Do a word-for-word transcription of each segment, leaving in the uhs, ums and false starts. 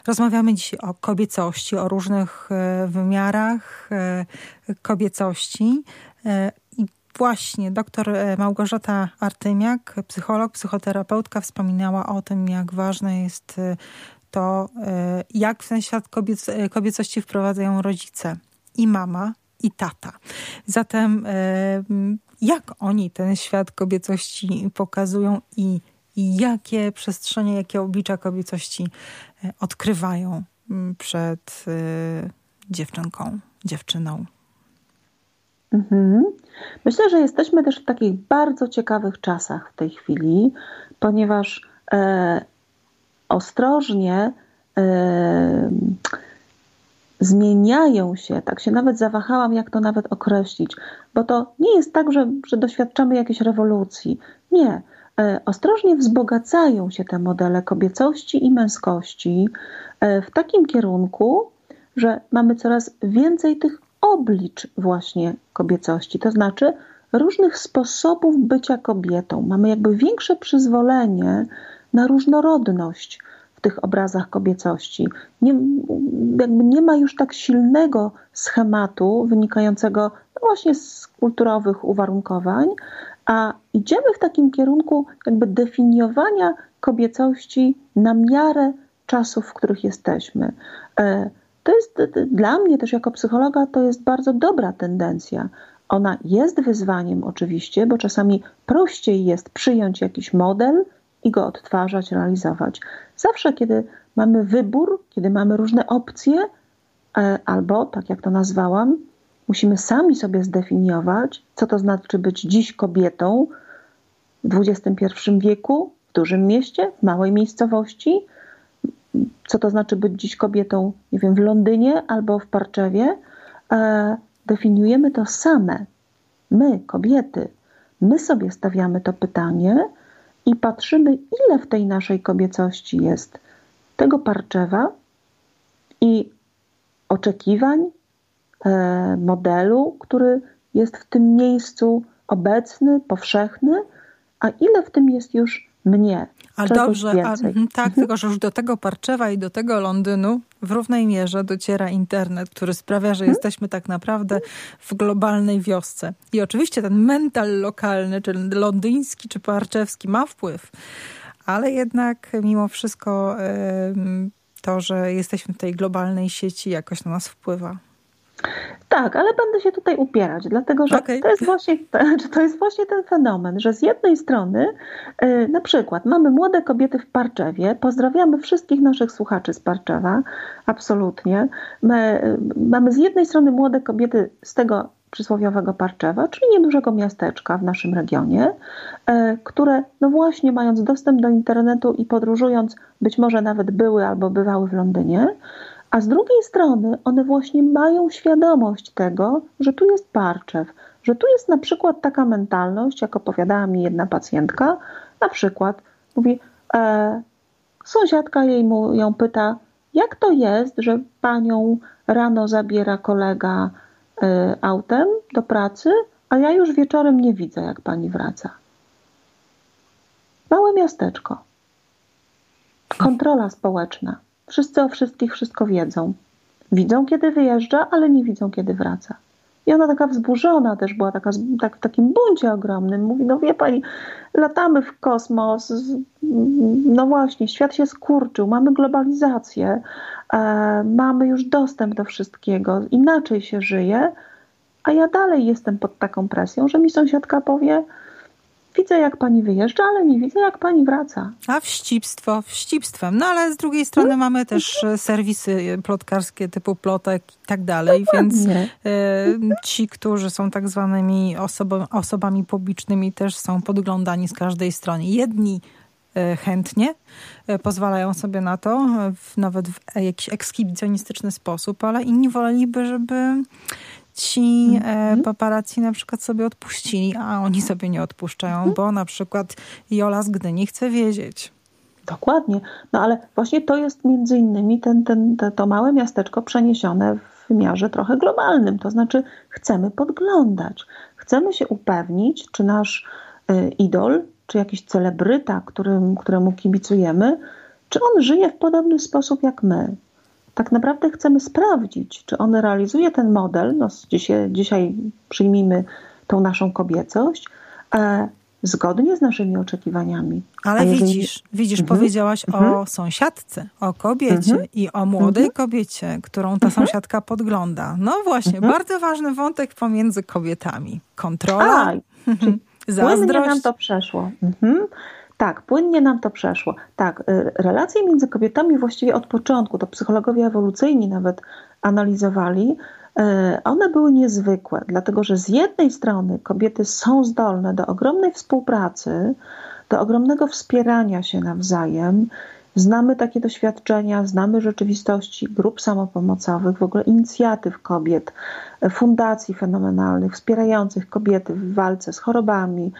Rozmawiamy dzisiaj o kobiecości, o różnych wymiarach kobiecości. I właśnie doktor Małgorzata Artymiak, psycholog, psychoterapeutka, wspominała o tym, jak ważne jest to, jak w ten świat kobiec, kobiecości wprowadzają rodzice i mama, i tata. Zatem jak oni ten świat kobiecości pokazują i, i jakie przestrzenie, jakie oblicza kobiecości odkrywają przed dziewczynką, dziewczyną. Mhm. Myślę, że jesteśmy też w takich bardzo ciekawych czasach w tej chwili, ponieważ e, ostrożnie e, zmieniają się, tak się nawet zawahałam, jak to nawet określić, bo to nie jest tak, że, że doświadczamy jakiejś rewolucji. Nie. E, ostrożnie wzbogacają się te modele kobiecości i męskości e, w takim kierunku, że mamy coraz więcej tych oblicz właśnie kobiecości, to znaczy różnych sposobów bycia kobietą. Mamy jakby większe przyzwolenie na różnorodność w tych obrazach kobiecości. Nie, jakby nie ma już tak silnego schematu wynikającego no właśnie z kulturowych uwarunkowań, a idziemy w takim kierunku jakby definiowania kobiecości na miarę czasów, w których jesteśmy. To jest dla mnie też jako psychologa to jest bardzo dobra tendencja. Ona jest wyzwaniem oczywiście, bo czasami prościej jest przyjąć jakiś model i go odtwarzać, realizować. Zawsze, kiedy mamy wybór, kiedy mamy różne opcje, albo, tak jak to nazwałam, musimy sami sobie zdefiniować, co to znaczy być dziś kobietą w dwudziestym pierwszym wieku, w dużym mieście, w małej miejscowości, co to znaczy być dziś kobietą, nie wiem, w Londynie albo w Parczewie, e, definiujemy to same. My, kobiety, my sobie stawiamy to pytanie i patrzymy, ile w tej naszej kobiecości jest tego Parczewa i oczekiwań, e, modelu, który jest w tym miejscu obecny, powszechny, a ile w tym jest już mnie. Ale dobrze, a, tak, mhm. tylko że już do tego Parczewa i do tego Londynu w równej mierze dociera internet, który sprawia, że mhm. jesteśmy tak naprawdę w globalnej wiosce. I oczywiście ten mental lokalny, czy londyński, czy parczewski ma wpływ, ale jednak mimo wszystko to, że jesteśmy w tej globalnej sieci, jakoś na nas wpływa. Tak, ale będę się tutaj upierać, dlatego że okay. to, jest właśnie, to jest właśnie ten fenomen, że z jednej strony yy, na przykład mamy młode kobiety w Parczewie, pozdrawiamy wszystkich naszych słuchaczy z Parczewa, absolutnie. My, yy, mamy z jednej strony młode kobiety z tego przysłowiowego Parczewa, czyli niedużego miasteczka w naszym regionie, yy, które no właśnie mając dostęp do internetu i podróżując, być może nawet były albo bywały w Londynie, a z drugiej strony one właśnie mają świadomość tego, że tu jest Parczew, że tu jest na przykład taka mentalność, jak opowiadała mi jedna pacjentka, na przykład mówi, e, sąsiadka jej mu, ją pyta, jak to jest, że panią rano zabiera kolega e, autem do pracy, a ja już wieczorem nie widzę, jak pani wraca. Małe miasteczko. Kontrola społeczna. Wszyscy o wszystkich wszystko wiedzą. Widzą, kiedy wyjeżdża, ale nie widzą, kiedy wraca. I ona taka wzburzona też była, taka, tak, w takim buncie ogromnym. Mówi, no wie pani, latamy w kosmos, no właśnie, świat się skurczył, mamy globalizację, e, mamy już dostęp do wszystkiego, inaczej się żyje, a ja dalej jestem pod taką presją, że mi sąsiadka powie, widzę, jak pani wyjeżdża, ale nie widzę, jak pani wraca. A wścibstwo, wścibstwem. No ale z drugiej strony hmm? mamy też serwisy plotkarskie typu Plotek i tak dalej, więc e, ci, którzy są tak zwanymi osobo- osobami publicznymi, też są podglądani z każdej strony. Jedni e, chętnie e, pozwalają sobie na to, w, nawet w jakiś ekshibicjonistyczny sposób, ale inni woleliby, żeby ci e, paparazzi na przykład sobie odpuścili, a oni sobie nie odpuszczają, mhm. bo na przykład Jola z Gdyni chce wiedzieć. Dokładnie. No ale właśnie to jest między innymi ten, ten, te, to małe miasteczko przeniesione w wymiarze trochę globalnym. To znaczy chcemy podglądać. Chcemy się upewnić, czy nasz y, idol, czy jakiś celebryta, którym, któremu kibicujemy, czy on żyje w podobny sposób jak my. Tak naprawdę chcemy sprawdzić, czy on realizuje ten model, no dzisiaj, dzisiaj przyjmijmy tą naszą kobiecość, e, zgodnie z naszymi oczekiwaniami. Ale jeżeli... widzisz, widzisz, mhm. powiedziałaś mhm. o sąsiadce, o kobiecie mhm. i o młodej mhm. kobiecie, którą ta mhm. sąsiadka podgląda. No właśnie, mhm. bardzo ważny wątek pomiędzy kobietami. Kontrola, A, zazdrość. Płynnie nam to przeszło. Mhm. Tak, płynnie nam to przeszło. Tak, relacje między kobietami właściwie od początku, to psychologowie ewolucyjni nawet analizowali, one były niezwykłe, dlatego że z jednej strony kobiety są zdolne do ogromnej współpracy, do ogromnego wspierania się nawzajem. Znamy takie doświadczenia, znamy rzeczywistości grup samopomocowych, w ogóle inicjatyw kobiet, fundacji fenomenalnych, wspierających kobiety w walce z chorobami,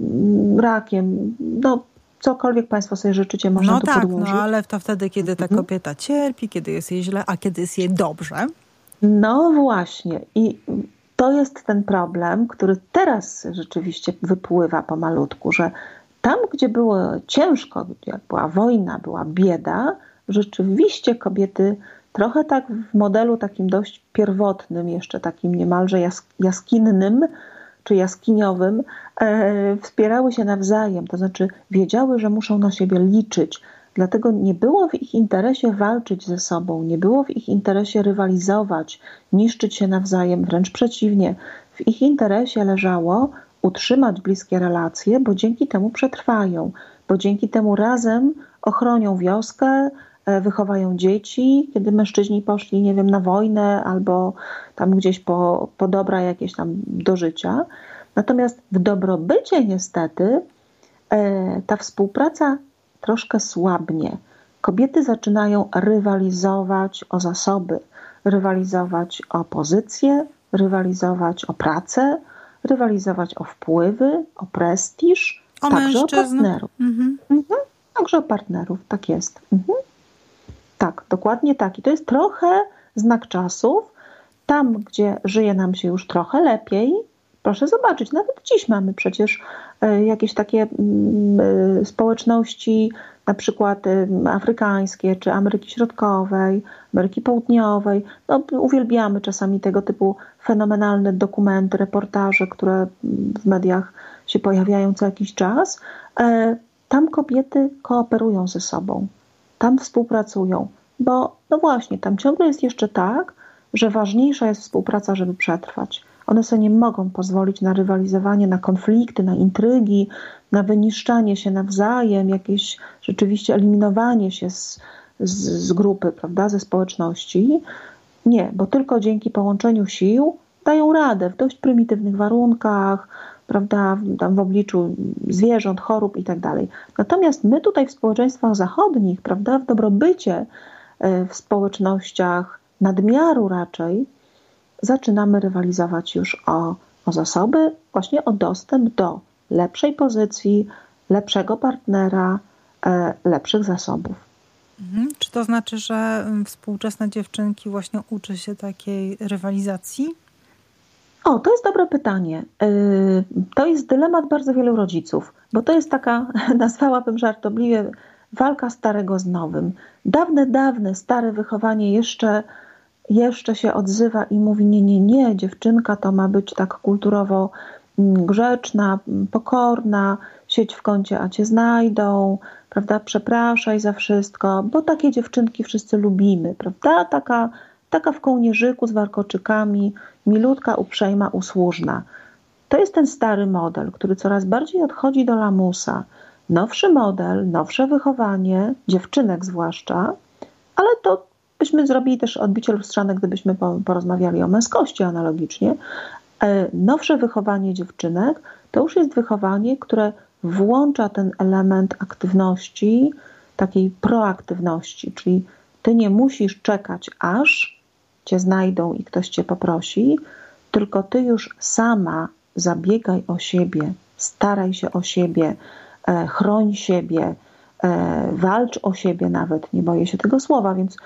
rakiem, no cokolwiek Państwo sobie życzycie, można no to tak, podłożyć. No ale to wtedy, kiedy ta kobieta cierpi, kiedy jest jej źle, a kiedy jest jej dobrze. No właśnie. I to jest ten problem, który teraz rzeczywiście wypływa pomalutku, że tam, gdzie było ciężko, jak była wojna, była bieda, rzeczywiście kobiety trochę tak w modelu takim dość pierwotnym, jeszcze takim niemalże jaskinnym czy jaskiniowym, e, wspierały się nawzajem, to znaczy wiedziały, że muszą na siebie liczyć. Dlatego nie było w ich interesie walczyć ze sobą, nie było w ich interesie rywalizować, niszczyć się nawzajem, wręcz przeciwnie. W ich interesie leżało utrzymać bliskie relacje, bo dzięki temu przetrwają, bo dzięki temu razem ochronią wioskę, wychowają dzieci, kiedy mężczyźni poszli, nie wiem, na wojnę albo tam gdzieś po, po dobra jakieś tam do życia. Natomiast w dobrobycie niestety ta współpraca troszkę słabnie. Kobiety zaczynają rywalizować o zasoby, rywalizować o pozycje, rywalizować o pracę, rywalizować o wpływy, o prestiż, o także mężczyzn. o partnerów. Mhm. Mhm. Także o partnerów, tak jest. Mhm. Tak, dokładnie tak. I to jest trochę znak czasów. Tam, gdzie żyje nam się już trochę lepiej, proszę zobaczyć, nawet dziś mamy przecież jakieś takie społeczności, na przykład afrykańskie, czy Ameryki Środkowej, Ameryki Południowej. No, uwielbiamy czasami tego typu fenomenalne dokumenty, reportaże, które w mediach się pojawiają co jakiś czas. Tam kobiety kooperują ze sobą, tam współpracują, bo no właśnie, tam ciągle jest jeszcze tak, że ważniejsza jest współpraca, żeby przetrwać. One sobie nie mogą pozwolić na rywalizowanie, na konflikty, na intrygi, na wyniszczanie się nawzajem, jakieś rzeczywiście eliminowanie się z, z, z grupy, prawda, ze społeczności. Nie, bo tylko dzięki połączeniu sił dają radę w dość prymitywnych warunkach, prawda, tam w obliczu zwierząt, chorób i tak dalej. Natomiast my tutaj w społeczeństwach zachodnich, prawda, w dobrobycie, w społecznościach nadmiaru raczej, zaczynamy rywalizować już o, o zasoby, właśnie o dostęp do lepszej pozycji, lepszego partnera, e, lepszych zasobów. Mhm. Czy to znaczy, że współczesne dziewczynki właśnie uczy się takiej rywalizacji? O, to jest dobre pytanie. Yy, to jest dylemat bardzo wielu rodziców, bo to jest taka, nazwałabym żartobliwie, walka starego z nowym. Dawne, dawne, stare wychowanie jeszcze jeszcze się odzywa i mówi nie, nie, nie, dziewczynka to ma być tak kulturowo grzeczna, pokorna, siedź w kącie, a cię znajdą, prawda, przepraszaj za wszystko, bo takie dziewczynki wszyscy lubimy, prawda, taka, taka w kołnierzyku z warkoczykami, milutka, uprzejma, usłużna. To jest ten stary model, który coraz bardziej odchodzi do lamusa. Nowszy model, nowsze wychowanie, dziewczynek zwłaszcza, ale to byśmy zrobili też odbicie lustrzane, gdybyśmy porozmawiali o męskości analogicznie. Nowsze wychowanie dziewczynek to już jest wychowanie, które włącza ten element aktywności, takiej proaktywności, czyli ty nie musisz czekać, aż cię znajdą i ktoś cię poprosi, tylko ty już sama zabiegaj o siebie, staraj się o siebie, chroń siebie, walcz o siebie nawet, nie boję się tego słowa, więc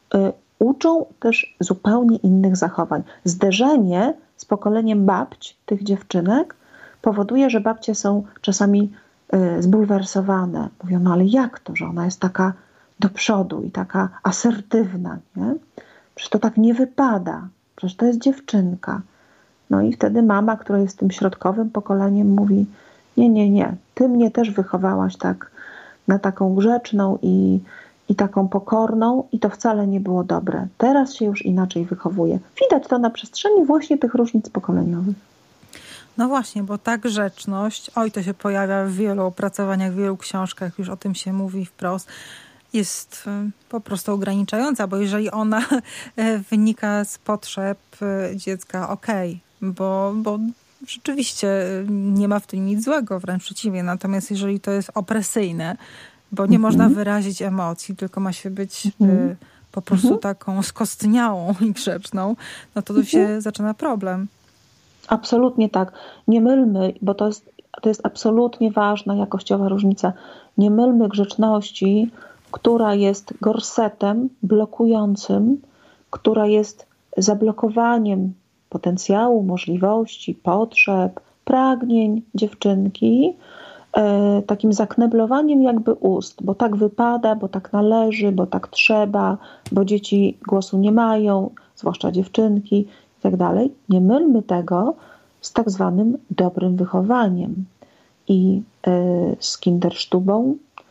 uczą też zupełnie innych zachowań. Zderzenie z pokoleniem babć tych dziewczynek powoduje, że babcie są czasami zbulwersowane. Mówią, no ale jak to, że ona jest taka do przodu i taka asertywna, nie? Przecież to tak nie wypada, przecież to jest dziewczynka. No i wtedy mama, która jest tym środkowym pokoleniem, mówi: nie, nie, nie, ty mnie też wychowałaś tak na taką grzeczną i, i taką pokorną i to wcale nie było dobre. Teraz się już inaczej wychowuje. Widać to na przestrzeni właśnie tych różnic pokoleniowych. No właśnie, bo ta grzeczność, oj, to się pojawia w wielu opracowaniach, w wielu książkach, już o tym się mówi wprost, jest po prostu ograniczająca, bo jeżeli ona wynika z potrzeb dziecka, okej, okay, bo, bo rzeczywiście nie ma w tym nic złego, wręcz przeciwnie. Natomiast jeżeli to jest opresyjne, bo nie mm-hmm. można wyrazić emocji, tylko ma się być mm-hmm. po prostu mm-hmm. taką skostniałą i grzeczną, no to, to się mm-hmm. zaczyna problem. Absolutnie tak. Nie mylmy, bo to jest, to jest absolutnie ważna jakościowa różnica. Nie mylmy grzeczności, która jest gorsetem blokującym, która jest zablokowaniem potencjału, możliwości, potrzeb, pragnień dziewczynki, e, takim zakneblowaniem jakby ust, bo tak wypada, bo tak należy, bo tak trzeba, bo dzieci głosu nie mają, zwłaszcza dziewczynki i tak dalej. Nie mylmy tego z tak zwanym dobrym wychowaniem i e, z Kinderstubą,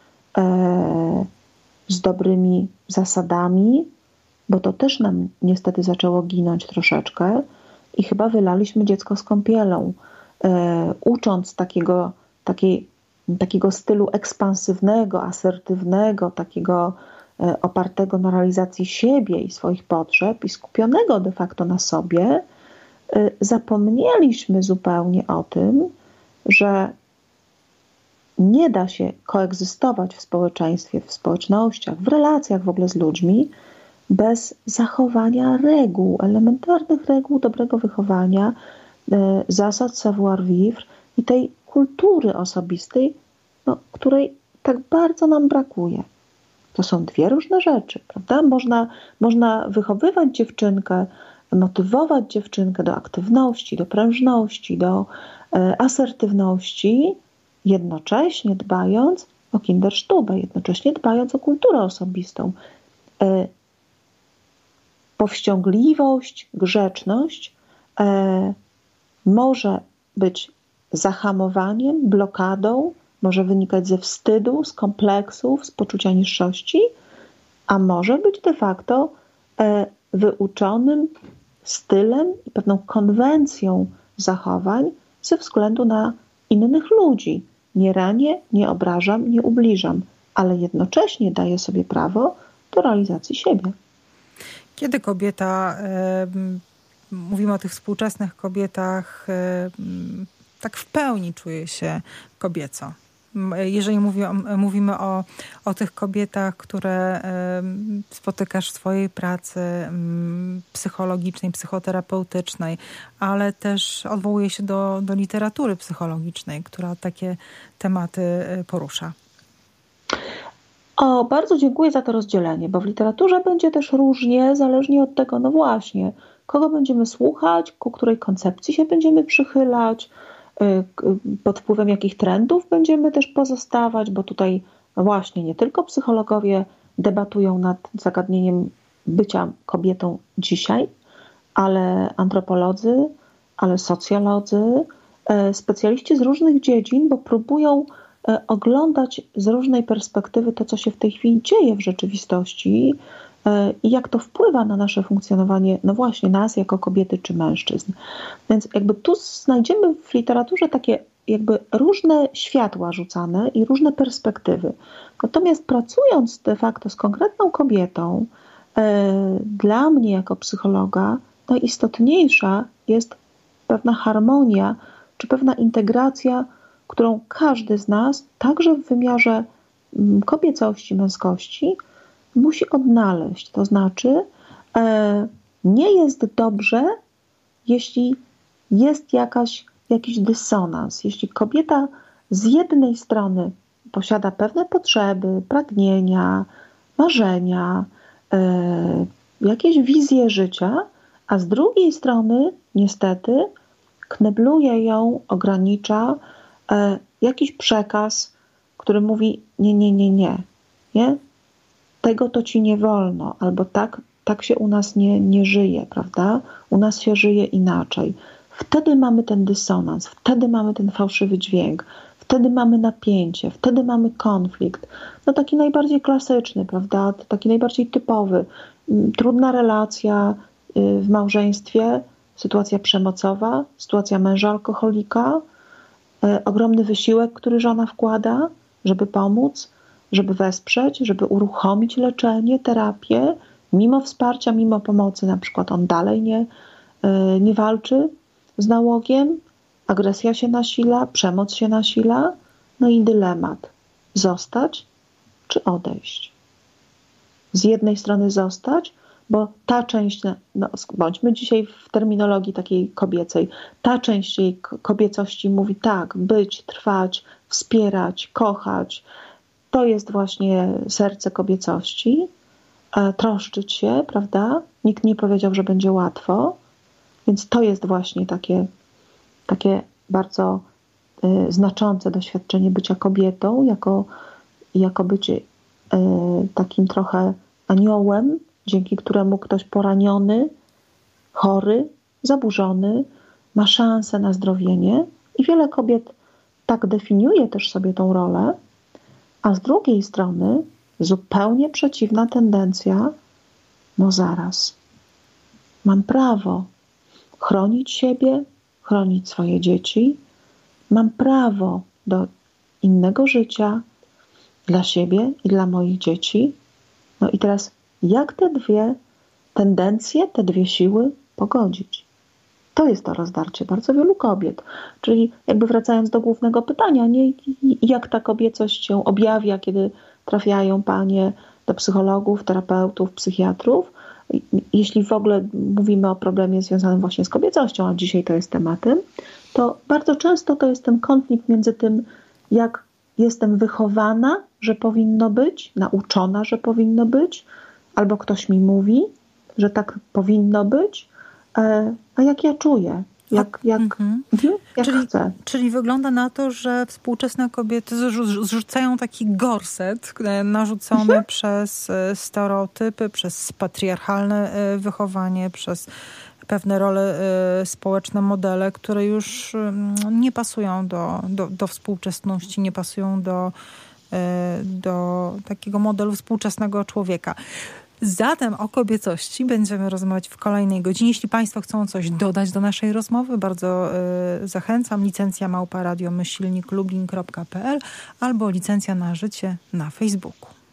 e, z dobrymi zasadami, bo to też nam niestety zaczęło ginąć troszeczkę i chyba wylaliśmy dziecko z kąpielą, e, ucząc takiego, takiej, takiego stylu ekspansywnego, asertywnego, takiego e, opartego na realizacji siebie i swoich potrzeb i skupionego de facto na sobie. E, zapomnieliśmy zupełnie o tym, że nie da się koegzystować w społeczeństwie, w społecznościach, w relacjach w ogóle z ludźmi bez zachowania reguł, elementarnych reguł dobrego wychowania, zasad savoir-vivre i tej kultury osobistej, no, której tak bardzo nam brakuje. To są dwie różne rzeczy, prawda? Można, można wychowywać dziewczynkę, motywować dziewczynkę do aktywności, do prężności, do e, asertywności, jednocześnie dbając o Kinderstubę, jednocześnie dbając o kulturę osobistą. E, powściągliwość, grzeczność e, może być zahamowaniem, blokadą, może wynikać ze wstydu, z kompleksów, z poczucia niższości, a może być de facto e, wyuczonym stylem i pewną konwencją zachowań ze względu na innych ludzi. Nie ranię, nie obrażam, nie ubliżam, ale jednocześnie daję sobie prawo do realizacji siebie. Kiedy kobieta, y, mówimy o tych współczesnych kobietach, y, tak w pełni czuje się kobieco? Jeżeli mówi, mówimy o, o tych kobietach, które y, spotykasz w swojej pracy y, psychologicznej, psychoterapeutycznej, ale też odwołuje się do, do literatury psychologicznej, która takie tematy y, porusza. O, bardzo dziękuję za to rozdzielenie, bo w literaturze będzie też różnie, zależnie od tego, no właśnie, kogo będziemy słuchać, ku której koncepcji się będziemy przychylać, pod wpływem jakich trendów będziemy też pozostawać, bo tutaj no właśnie nie tylko psychologowie debatują nad zagadnieniem bycia kobietą dzisiaj, ale antropolodzy, ale socjolodzy, specjaliści z różnych dziedzin, bo próbują oglądać z różnej perspektywy to, co się w tej chwili dzieje w rzeczywistości i jak to wpływa na nasze funkcjonowanie, no właśnie nas jako kobiety czy mężczyzn. Więc jakby tu znajdziemy w literaturze takie jakby różne światła rzucane i różne perspektywy. Natomiast pracując de facto z konkretną kobietą, dla mnie jako psychologa najistotniejsza jest pewna harmonia czy pewna integracja, którą każdy z nas, także w wymiarze kobiecości, męskości, musi odnaleźć. To znaczy, e, nie jest dobrze, jeśli jest jakaś, jakiś dysonans. Jeśli kobieta z jednej strony posiada pewne potrzeby, pragnienia, marzenia, e, jakieś wizje życia, a z drugiej strony niestety knebluje ją, ogranicza e, jakiś przekaz, który mówi nie, nie, nie, nie, nie. tego to ci nie wolno, albo tak, tak się u nas nie, nie żyje, prawda? U nas się żyje inaczej. Wtedy mamy ten dysonans, wtedy mamy ten fałszywy dźwięk, wtedy mamy napięcie, wtedy mamy konflikt. No taki najbardziej klasyczny, prawda? Taki najbardziej typowy. Trudna relacja w małżeństwie, sytuacja przemocowa, sytuacja męża alkoholika, ogromny wysiłek, który żona wkłada, żeby pomóc, żeby wesprzeć, żeby uruchomić leczenie, terapię. Mimo wsparcia, mimo pomocy, na przykład on dalej nie, nie walczy z nałogiem, agresja się nasila, przemoc się nasila, no i dylemat. Zostać czy odejść? Z jednej strony zostać, bo ta część, no, bądźmy dzisiaj w terminologii takiej kobiecej, ta część jej kobiecości mówi tak, być, trwać, wspierać, kochać. To jest właśnie serce kobiecości. Troszczyć się, prawda? Nikt nie powiedział, że będzie łatwo, więc to jest właśnie takie, takie bardzo y, znaczące doświadczenie bycia kobietą, jako, jako bycie y, takim trochę aniołem, dzięki któremu ktoś poraniony, chory, zaburzony ma szansę na zdrowienie i wiele kobiet tak definiuje też sobie tą rolę, a z drugiej strony zupełnie przeciwna tendencja, no zaraz, mam prawo chronić siebie, chronić swoje dzieci, mam prawo do innego życia dla siebie i dla moich dzieci. No i teraz jak te dwie tendencje, te dwie siły pogodzić? To jest to rozdarcie bardzo wielu kobiet. Czyli jakby wracając do głównego pytania, nie? Jak ta kobiecość się objawia, kiedy trafiają panie do psychologów, terapeutów, psychiatrów. Jeśli w ogóle mówimy o problemie związanym właśnie z kobiecością, a dzisiaj to jest tematem, to bardzo często to jest ten konflikt między tym, jak jestem wychowana, że powinno być, nauczona, że powinno być, albo ktoś mi mówi, że tak powinno być, a jak ja czuję, jak, jak, mhm. jak czyli, chcę. Czyli wygląda na to, że współczesne kobiety zrzucają taki gorset narzucony mhm. przez stereotypy, przez patriarchalne wychowanie, przez pewne role społeczne, modele, które już nie pasują do, do, do współczesności, nie pasują do, do takiego modelu współczesnego człowieka. Zatem o kobiecości będziemy rozmawiać w kolejnej godzinie. Jeśli Państwo chcą coś dodać do naszej rozmowy, bardzo y, zachęcam. Licencja małpa radio myślnik lublin kropka p l albo licencja na życie na Facebooku.